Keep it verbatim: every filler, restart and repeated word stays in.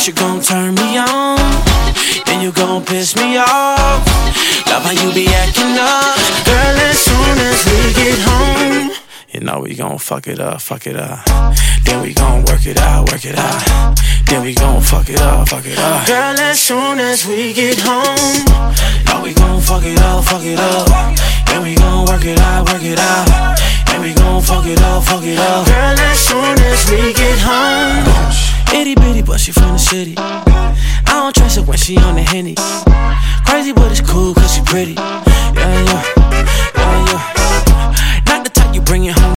First you gon' turn me on, then you gon' piss me off. Love how you be acting up, girl. As soon as we get home, you know we gon' fuck it up, fuck it up. Then we gon' work it out, work it out. Then we gon' fuck it up, fuck it up. Girl, as soon as we get home, know we gon' fuck it up, fuck it up. Then we gon' work it out, work it out. Then we gon' fuck it up, fuck it up. Girl, as soon as we get home, itty bitty but she from the city. I don't trust her when she on the Henny. Crazy but it's cool cause she pretty. Yeah, yeah, yeah, yeah. Not the type you bring it home